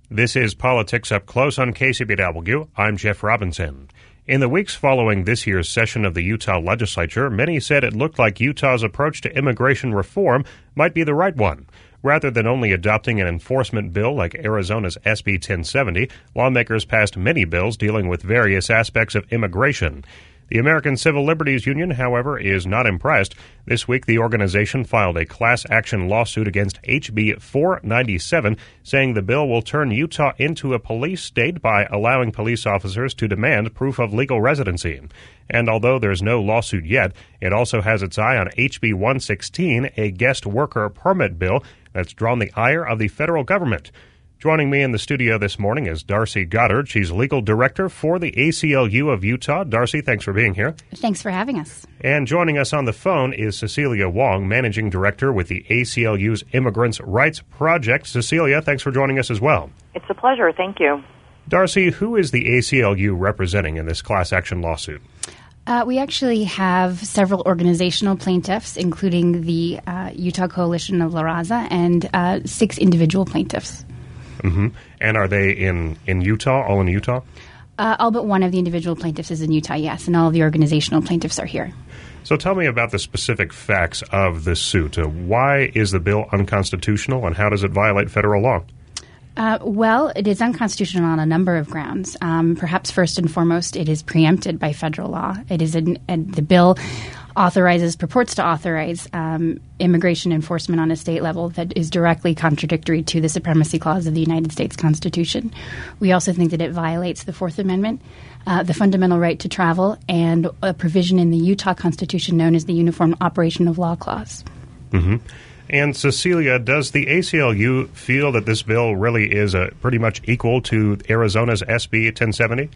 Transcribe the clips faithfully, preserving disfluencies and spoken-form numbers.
This is Politics Up Close on K C B W. I'm Jeff Robinson. In the weeks following this year's session of the Utah legislature, many said it looked like Utah's approach to immigration reform might be the right one. Rather than only adopting an enforcement bill like Arizona's S B ten seventy, lawmakers passed many bills dealing with various aspects of immigration. The American Civil Liberties Union, however, is not impressed. This week, the organization filed a class action lawsuit against H B four ninety-seven, saying the bill will turn Utah into a police state by allowing police officers to demand proof of legal residency. And although there's no lawsuit yet, it also has its eye on H B one sixteen, a guest worker permit bill that's drawn the ire of the federal government. Joining me in the studio this morning is Darcy Goddard. She's legal director for the A C L U of Utah. Darcy, thanks for being here. Thanks for having us. And joining us on the phone is Cecilia Wong, managing director with the A C L U's Immigrants' Rights Project. Cecilia, thanks for joining us as well. It's a pleasure. Thank you. Darcy, who is the A C L U representing in this class action lawsuit? Uh, we actually have several organizational plaintiffs, including the uh, Utah Coalition of La Raza, and uh, six individual plaintiffs. Mm-hmm. And are they in, in Utah, all in Utah? Uh, all but one of the individual plaintiffs is in Utah, yes, and all of the organizational plaintiffs are here. So tell me about the specific facts of this suit. Uh, why is the bill unconstitutional, and how does it violate federal law? Uh, well, it is unconstitutional on a number of grounds. Um, perhaps first and foremost, it is preempted by federal law. It is an, uh, the bill authorizes, purports to authorize um, immigration enforcement on a state level that is directly contradictory to the Supremacy Clause of the United States Constitution. We also think that it violates the Fourth Amendment, uh, the fundamental right to travel, and a provision in the Utah Constitution known as the Uniform Operation of Law Clause. Mm-hmm. And Cecilia, does the A C L U feel that this bill really is uh, pretty much equal to Arizona's S B ten seventy?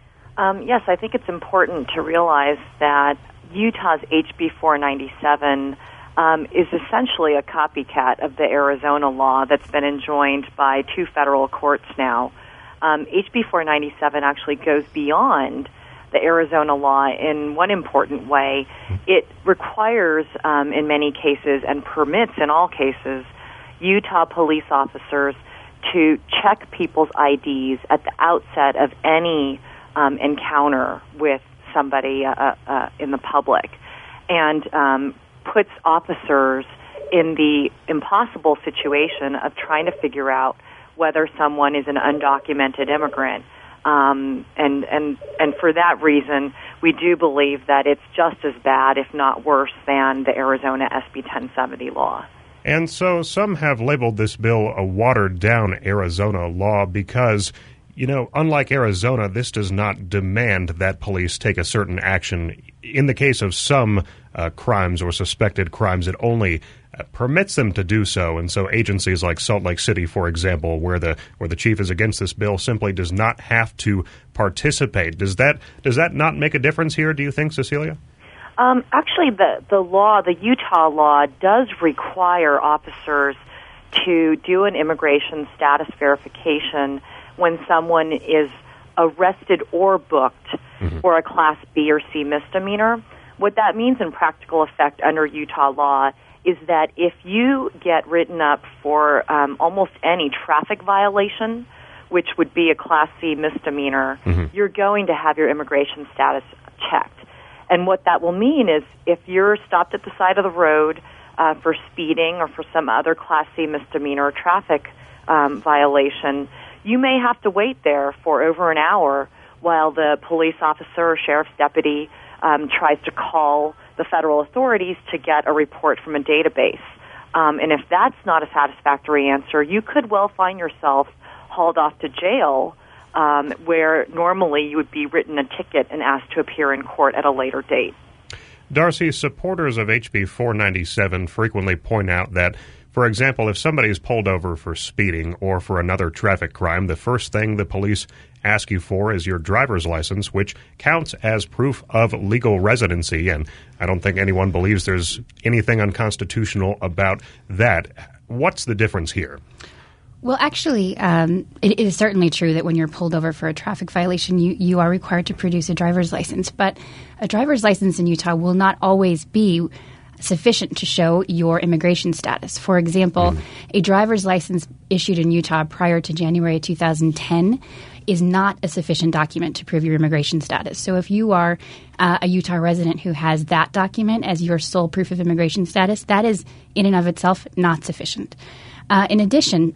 Um, yes, I think it's important to realize that Utah's H B four ninety-seven um, is essentially a copycat of the Arizona law that's been enjoined by two federal courts now. Um, H B four ninety-seven actually goes beyond the Arizona law in one important way. It requires, um, in many cases, and permits in all cases, Utah police officers to check people's I Ds at the outset of any um, encounter with somebody uh, uh, in the public, and um, puts officers in the impossible situation of trying to figure out whether someone is an undocumented immigrant. Um, and, and, and for that reason, we do believe that it's just as bad, if not worse, than the Arizona S B ten seventy law. And so some have labeled this bill a watered-down Arizona law because, you know, unlike Arizona, this does not demand that police take a certain action. In the case of some uh, crimes or suspected crimes, it only uh, permits them to do so. And so agencies like Salt Lake City, for example, where the where the chief is against this bill, simply does not have to participate. Does that does that not make a difference here, do you think, Cecilia? Um, actually, the, the law, the Utah law, does require officers to do an immigration status verification when someone is arrested or booked mm-hmm. for a Class B or C misdemeanor. What that means in practical effect under Utah law is that if you get written up for um, almost any traffic violation, which would be a Class C misdemeanor, mm-hmm. you're going to have your immigration status checked. And what that will mean is if you're stopped at the side of the road uh, for speeding or for some other Class C misdemeanor or traffic um, violation, you may have to wait there for over an hour while the police officer or sheriff's deputy um, tries to call the federal authorities to get a report from a database. Um, and if that's not a satisfactory answer, you could well find yourself hauled off to jail, um, where normally you would be written a ticket and asked to appear in court at a later date. Darcy, supporters of H B four ninety-seven frequently point out that, for example, if somebody is pulled over for speeding or for another traffic crime, the first thing the police ask you for is your driver's license, which counts as proof of legal residency. And I don't think anyone believes there's anything unconstitutional about that. What's the difference here? Well, actually, um, it, it is certainly true that when you're pulled over for a traffic violation, you, you are required to produce a driver's license. But a driver's license in Utah will not always be sufficient to show your immigration status. For example, mm. a driver's license issued in Utah prior to January two thousand ten is not a sufficient document to prove your immigration status. So if you are uh, a Utah resident who has that document as your sole proof of immigration status, that is in and of itself not sufficient. Uh, in addition,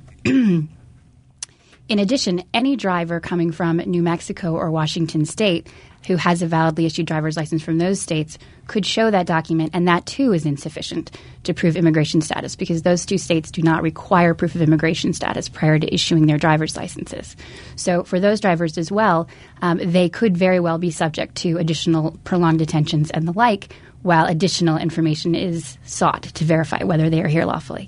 in addition, any driver coming from New Mexico or Washington State who has a validly issued driver's license from those states could show that document, and that too is insufficient to prove immigration status because those two states do not require proof of immigration status prior to issuing their driver's licenses. So for those drivers as well, um, they could very well be subject to additional prolonged detentions and the like while additional information is sought to verify whether they are here lawfully.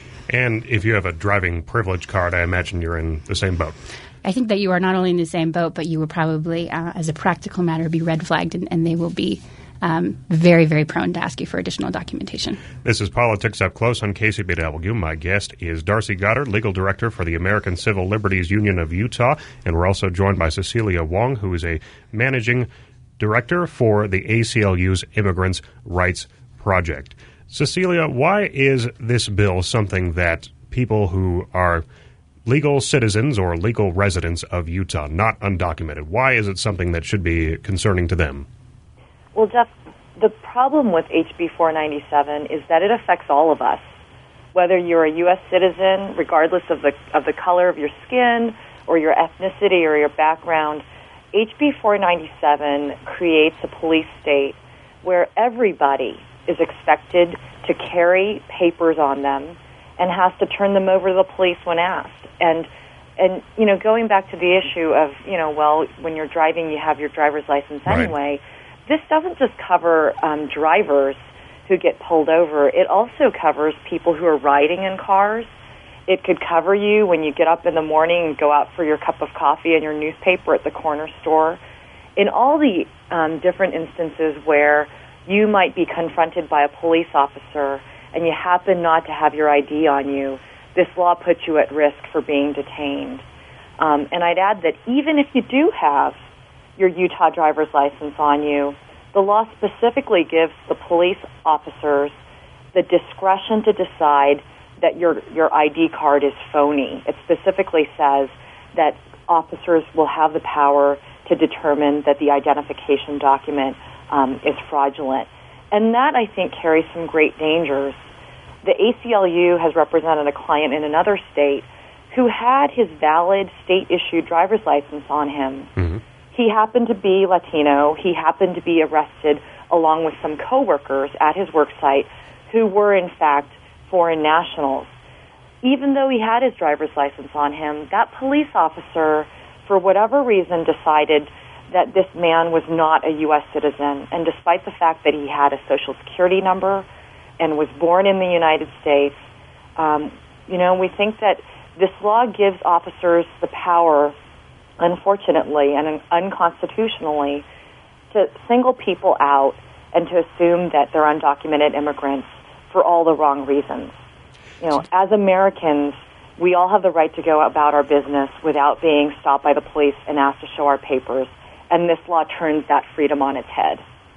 And if you have a driving privilege card, I imagine you're in the same boat. I think that you are not only in the same boat, but you will probably, uh, as a practical matter, be red flagged, and, and they will be um, very, very prone to ask you for additional documentation. This is Politics Up Close on K C B W. My guest is Darcy Goddard, Legal Director for the American Civil Liberties Union of Utah, and we're also joined by Cecilia Wong, who is a Managing Director for the A C L U's Immigrants' Rights Project. Cecilia, why is this bill something that people who are legal citizens or legal residents of Utah, not undocumented, why is it something that should be concerning to them? Well, Jeff, the problem with H B four ninety-seven is that it affects all of us. Whether you're a U S citizen, regardless of the of the color of your skin or your ethnicity or your background, H B four ninety-seven creates a police state where everybody is expected to carry papers on them and has to turn them over to the police when asked. And, and you know, going back to the issue of, you know, well, when you're driving, you have your driver's license anyway, right. This doesn't just cover um, drivers who get pulled over. It also covers people who are riding in cars. It could cover you when you get up in the morning and go out for your cup of coffee and your newspaper at the corner store. In all the um, different instances where you might be confronted by a police officer and you happen not to have your I D on you, this law puts you at risk for being detained. Um, and I'd add that even if you do have your Utah driver's license on you, the law specifically gives the police officers the discretion to decide that your, your I D card is phony. It specifically says that officers will have the power to determine that the identification document um, is fraudulent. And that, I think, carries some great dangers. The A C L U has represented a client in another state who had his valid state-issued driver's license on him. Mm-hmm. He happened to be Latino. He happened to be arrested along with some coworkers at his work site who were, in fact, foreign nationals. Even though he had his driver's license on him, that police officer, for whatever reason, decided that this man was not a U S citizen. And despite the fact that he had a Social Security number and was born in the United States, um, you know, we think that this law gives officers the power, unfortunately and unconstitutionally, to single people out and to assume that they're undocumented immigrants for all the wrong reasons. You know, as Americans, we all have the right to go about our business without being stopped by the police and asked to show our papers, and this law turns that freedom on its head.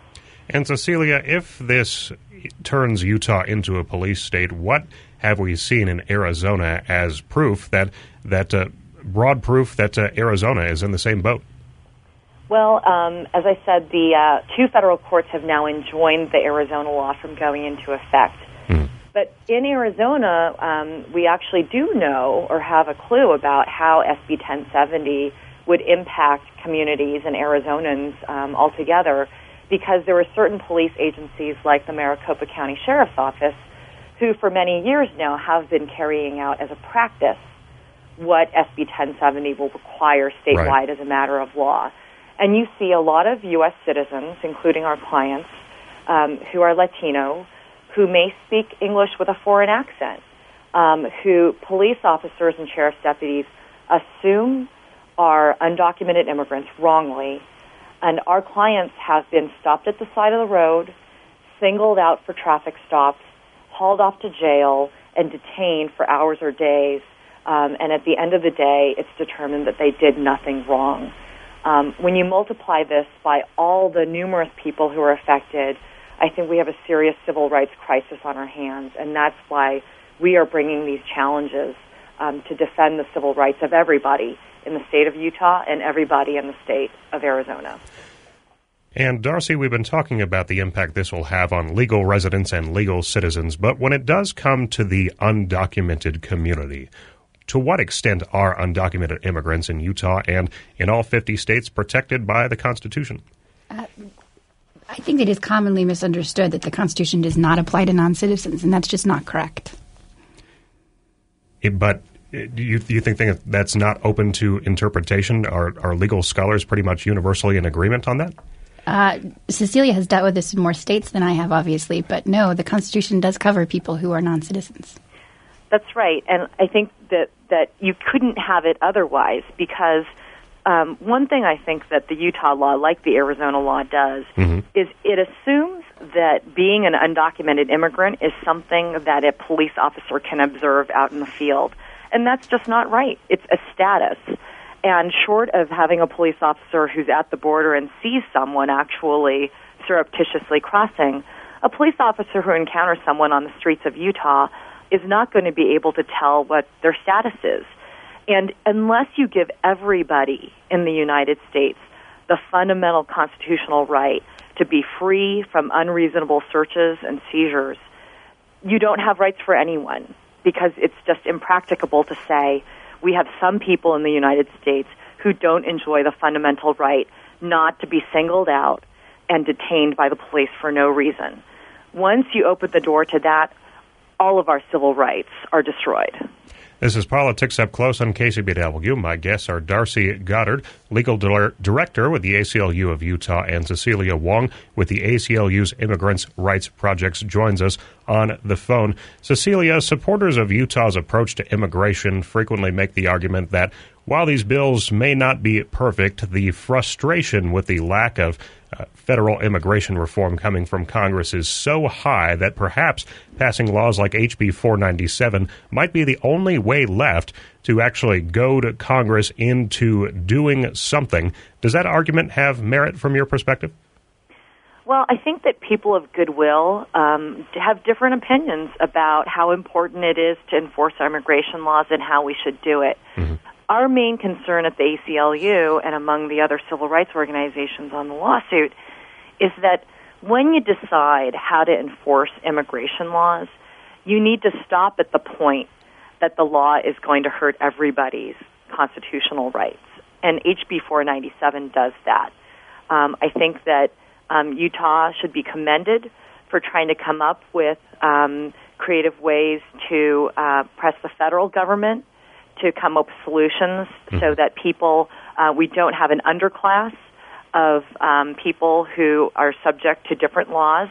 And Cecilia, if this turns Utah into a police state, what have we seen in Arizona as proof that that uh, broad proof that uh, Arizona is in the same boat? Well, um, as I said, the uh, two federal courts have now enjoined the Arizona law from going into effect. Hmm. But in Arizona, um, we actually do know or have a clue about how S B ten seventy would impact communities and Arizonans um, altogether, because there were certain police agencies like the Maricopa County Sheriff's Office who for many years now have been carrying out as a practice what S B ten seventy will require statewide right. as a matter of law. And you see a lot of U S citizens, including our clients, um, who are Latino, who may speak English with a foreign accent, um, who police officers and sheriff's deputies assume are undocumented immigrants wrongly. And our clients have been stopped at the side of the road, singled out for traffic stops, hauled off to jail, and detained for hours or days. Um, and at the end of the day, it's determined that they did nothing wrong. Um, when you multiply this by all the numerous people who are affected, I think we have a serious civil rights crisis on our hands, and that's why we are bringing these challenges um, to defend the civil rights of everybody in the state of Utah and everybody in the state of Arizona. And Darcy, we've been talking about the impact this will have on legal residents and legal citizens, but when it does come to the undocumented community, to what extent are undocumented immigrants in Utah and in all fifty states protected by the Constitution? Uh, I think it is commonly misunderstood that the Constitution does not apply to non-citizens, and that's just not correct. It, but do you, do you think that's not open to interpretation? Are, are legal scholars pretty much universally in agreement on that? Uh, Cecilia has dealt with this in more states than I have, obviously, but no, the Constitution does cover people who are non-citizens. That's right, and I think that, that you couldn't have it otherwise, because um, one thing I think that the Utah law, like the Arizona law, does mm-hmm. is it assumes that being an undocumented immigrant is something that a police officer can observe out in the field, and that's just not right. It's a status. And short of having a police officer who's at the border and sees someone actually surreptitiously crossing, a police officer who encounters someone on the streets of Utah is not going to be able to tell what their status is. And unless you give everybody in the United States the fundamental constitutional right to be free from unreasonable searches and seizures, you don't have rights for anyone, because it's just impracticable to say we have some people in the United States who don't enjoy the fundamental right not to be singled out and detained by the police for no reason. Once you open the door to that, all of our civil rights are destroyed. This is Politics Up Close on K C B W. My guests are Darcy Goddard, Legal Di- Director with the A C L U of Utah, and Cecilia Wong with the A C L U's Immigrants' Rights Projects joins us on the phone. Cecilia, supporters of Utah's approach to immigration frequently make the argument that while these bills may not be perfect, the frustration with the lack of uh, federal immigration reform coming from Congress is so high that perhaps passing laws like H B four ninety-seven might be the only way left to actually goad Congress into doing something. Does that argument have merit from your perspective? Well, I think that people of goodwill um, have different opinions about how important it is to enforce our immigration laws and how we should do it. Mm-hmm. Our main concern at the A C L U and among the other civil rights organizations on the lawsuit is that when you decide how to enforce immigration laws, you need to stop at the point that the law is going to hurt everybody's constitutional rights. And H B four ninety-seven does that. Um, I think that um, Utah should be commended for trying to come up with um, creative ways to uh, press the federal government to come up with solutions mm-hmm. so that people, uh, we don't have an underclass of um, people who are subject to different laws.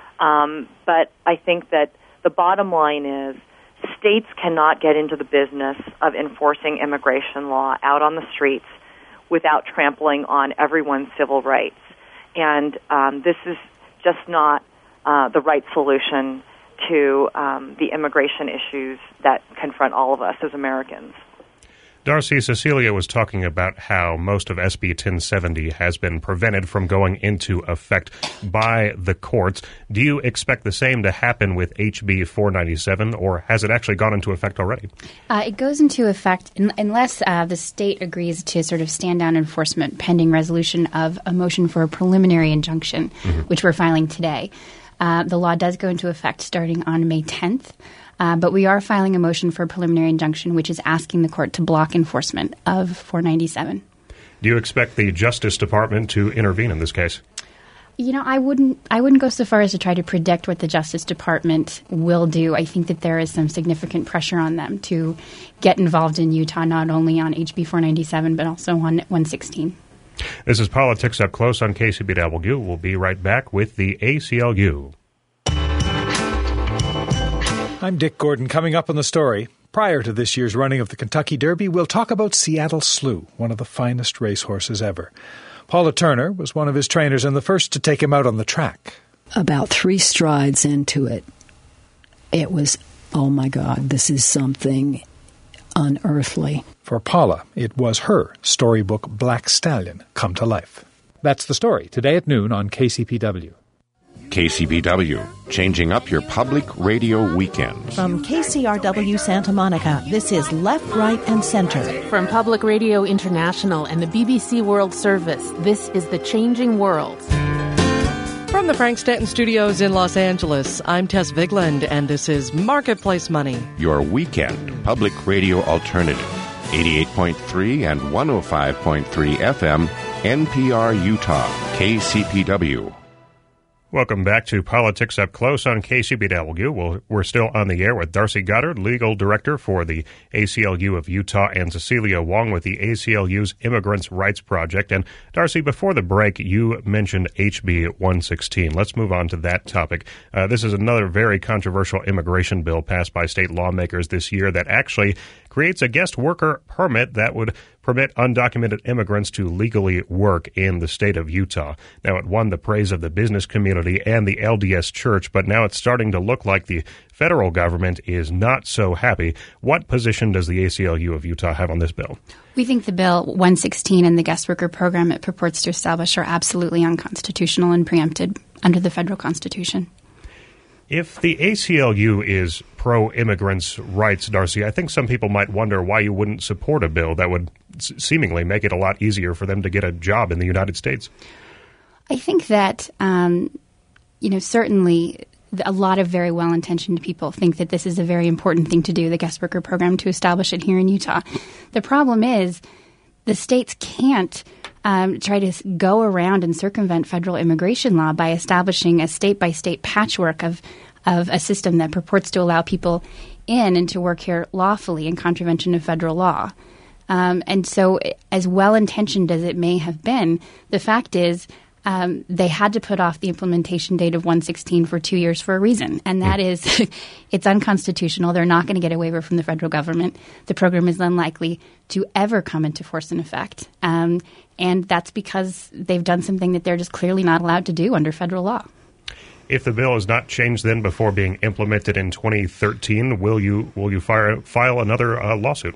Um, but I think that the bottom line is states cannot get into the business of enforcing immigration law out on the streets without trampling on everyone's civil rights. And um, this is just not uh, the right solution to um, the immigration issues that confront all of us as Americans. Darcy, Cecilia was talking about how most of S B ten seventy has been prevented from going into effect by the courts. Do you expect the same to happen with H B four ninety-seven, or has it actually gone into effect already? Uh, it goes into effect in, unless uh, the state agrees to sort of stand down enforcement pending resolution of a motion for a preliminary injunction, mm-hmm. which we're filing today. Uh, the law does go into effect starting on May tenth. Uh, but we are filing a motion for a preliminary injunction, which is asking the court to block enforcement of four ninety-seven. Do you expect the Justice Department to intervene in this case? You know, I wouldn't I wouldn't go so far as to try to predict what the Justice Department will do. I think that there is some significant pressure on them to get involved in Utah, not only on H B four ninety-seven, but also on one sixteen. This is Politics Up Close on K C B W. We'll be right back with the A C L U. I'm Dick Gordon. Coming up on the story, prior to this year's running of the Kentucky Derby, we'll talk about Seattle Slew, one of the finest racehorses ever. Paula Turner was one of his trainers and the first to take him out on the track. About three strides into it, it was, oh my God, this is something unearthly. For Paula, it was her storybook Black Stallion come to life. That's the story, today at noon on K C P W. K C B W, changing up your public radio weekends. From K C R W Santa Monica, this is Left, Right, and Center. From Public Radio International and the B B C World Service, this is The Changing World. From the Frank Stanton Studios in Los Angeles, I'm Tess Vigland, and this is Marketplace Money. Your weekend public radio alternative. eighty-eight point three and one oh five point three F M, N P R Utah, K C P W. Welcome back to Politics Up Close on K C B W. Well, we're still on the air with Darcy Goddard, Legal Director for the A C L U of Utah, and Cecilia Wong with the A C L U's Immigrants' Rights Project. And Darcy, before the break, you mentioned H B one sixteen. Let's move on to that topic. Uh, this is another very controversial immigration bill passed by state lawmakers this year that actually creates a guest worker permit that would permit undocumented immigrants to legally work in the state of Utah. Now, it won the praise of the business community and the L D S Church, but now it's starting to look like the federal government is not so happy. What position does the A C L U of Utah have on this bill? We think the Bill one sixteen and the guest worker program it purports to establish are absolutely unconstitutional and preempted under the federal Constitution. If the A C L U is pro-immigrants' rights, Darcy, I think some people might wonder why you wouldn't support a bill that would s- seemingly make it a lot easier for them to get a job in the United States. I think that, um, you know, certainly a lot of very well-intentioned people think that this is a very important thing to do, the guest worker program, to establish it here in Utah. The problem is the states can't Um, try to go around and circumvent federal immigration law by establishing a state-by-state patchwork of of a system that purports to allow people in and to work here lawfully in contravention of federal law. Um, and so as well-intentioned as it may have been, the fact is um, they had to put off the implementation date of one sixteen for two years for a reason, and that is it's unconstitutional. They're not going to get a waiver from the federal government. The program is unlikely to ever come into force and effect. Um, and that's because they've done something that they're just clearly not allowed to do under federal law. If the bill is not changed then before being implemented in twenty thirteen, will you will you fire, file another uh, lawsuit?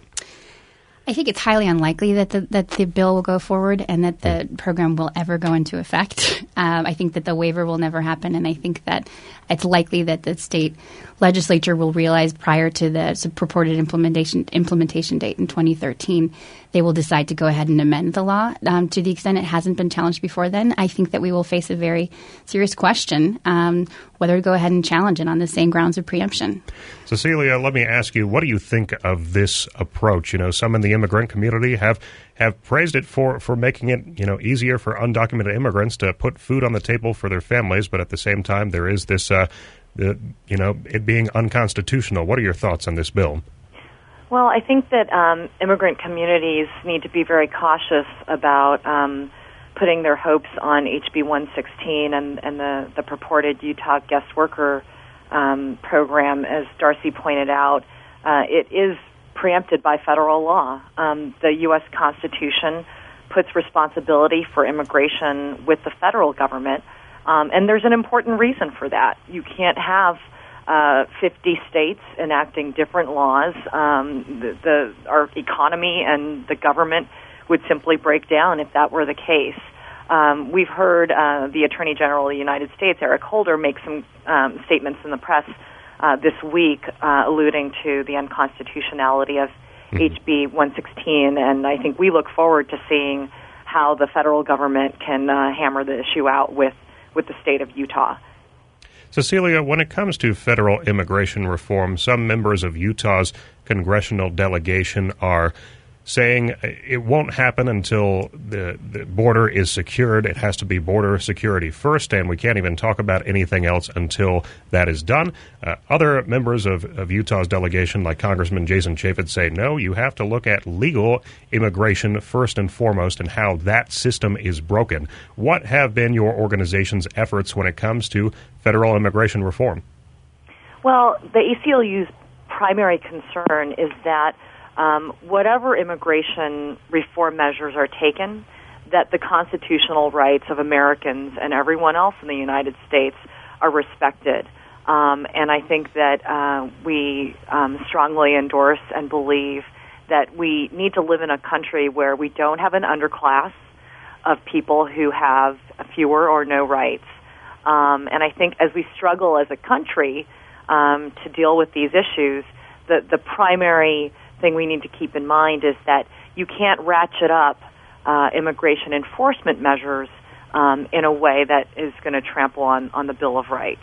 I think it's highly unlikely that the, that the bill will go forward and that the program will ever go into effect. Um, I think that the waiver will never happen, and I think that it's likely that the state legislature will realize prior to the purported implementation implementation date in twenty thirteen, they will decide to go ahead and amend the law. Um, to the extent it hasn't been challenged before then, I think that we will face a very serious question um, whether to go ahead and challenge it on the same grounds of preemption. Cecilia, let me ask you, what do you think of this approach? You know, some in the immigrant community have have praised it for, for making it, you know, easier for undocumented immigrants to put food on the table for their families, but at the same time there is this, uh, the, you know, it being unconstitutional. What are your thoughts on this bill? Well, I think that um, immigrant communities need to be very cautious about um, putting their hopes on H B one sixteen and, and the, the purported Utah guest worker um, program. As Darcy pointed out, uh, it is preempted by federal law. Um, the U S Constitution puts responsibility for immigration with the federal government, um, and there's an important reason for that. You can't have uh, fifty states enacting different laws. Um, the, the our economy and the government would simply break down if that were the case. Um, we've heard uh, the Attorney General of the United States, Eric Holder, make some um, statements in the press Uh, this week, uh, alluding to the unconstitutionality of mm-hmm. H B one sixteen, and I think we look forward to seeing how the federal government can uh, hammer the issue out with, with the state of Utah. Cecilia, when it comes to federal immigration reform, some members of Utah's congressional delegation are saying it won't happen until the, the border is secured. It has to be border security first, and we can't even talk about anything else until that is done. Uh, other members of, of Utah's delegation, like Congressman Jason Chaffetz, say, no, you have to look at legal immigration first and foremost and how that system is broken. What have been your organization's efforts when it comes to federal immigration reform? Well, the A C L U's primary concern is that Um, whatever immigration reform measures are taken, that the constitutional rights of Americans and everyone else in the United States are respected. Um, and I think that uh, we um, strongly endorse and believe that we need to live in a country where we don't have an underclass of people who have fewer or no rights. Um, and I think as we struggle as a country um, to deal with these issues, the, the primary thing we need to keep in mind is that you can't ratchet up uh, immigration enforcement measures um, in a way that is going to trample on, on the Bill of Rights.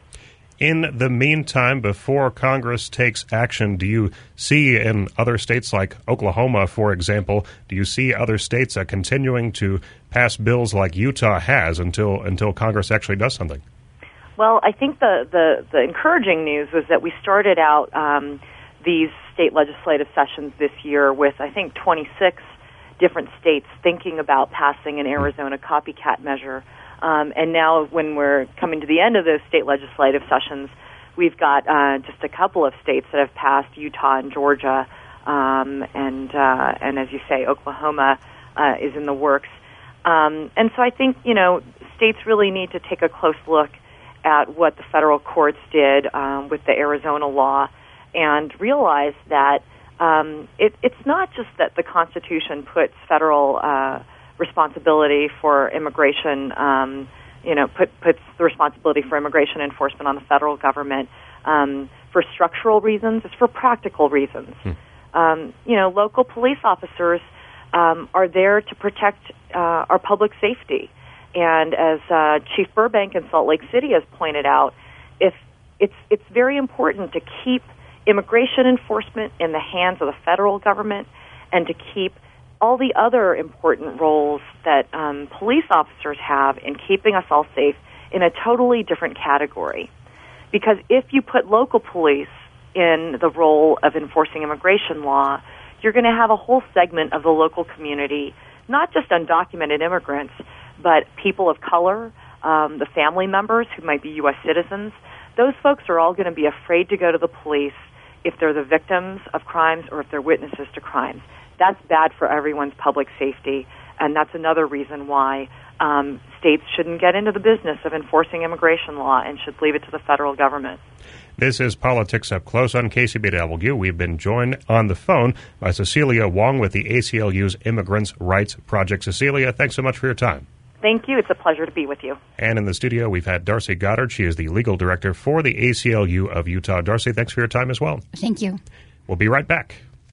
In the meantime, before Congress takes action, do you see in other states like Oklahoma, for example, do you see other states uh, continuing to pass bills like Utah has until until Congress actually does something? Well, I think the, the, the encouraging news was that we started out um, these state legislative sessions this year with, I think, twenty-six different states thinking about passing an Arizona copycat measure. Um, and now when we're coming to the end of those state legislative sessions, we've got uh, just a couple of states that have passed, Utah and Georgia, um, and, uh, and as you say, Oklahoma uh, is in the works. Um, and so I think, you know, states really need to take a close look at what the federal courts did um, with the Arizona law and realize that um, it, it's not just that the Constitution puts federal uh responsibility for immigration, um, you know, put, puts the responsibility for immigration enforcement on the federal government um, for structural reasons. It's for practical reasons. Hmm. Um, you know, local police officers um, are there to protect uh, our public safety. And as uh, Chief Burbank in Salt Lake City has pointed out, if it's it's very important to keep immigration enforcement in the hands of the federal government and to keep all the other important roles that um, police officers have in keeping us all safe in a totally different category. Because if you put local police in the role of enforcing immigration law, you're going to have a whole segment of the local community, not just undocumented immigrants, but people of color, um, the family members who might be U S citizens. Those folks are all going to be afraid to go to the police if they're the victims of crimes or if they're witnesses to crimes. That's bad for everyone's public safety, and that's another reason why um, states shouldn't get into the business of enforcing immigration law and should leave it to the federal government. This is Politics Up Close on K C B W. We've been joined on the phone by Cecilia Wong with the A C L U's Immigrants' Rights Project. Cecilia, thanks so much for your time. Thank you. It's a pleasure to be with you. And in the studio, we've had Darcy Goddard. She is the legal director for the A C L U of Utah. Darcy, thanks for your time as well. Thank you. We'll be right back.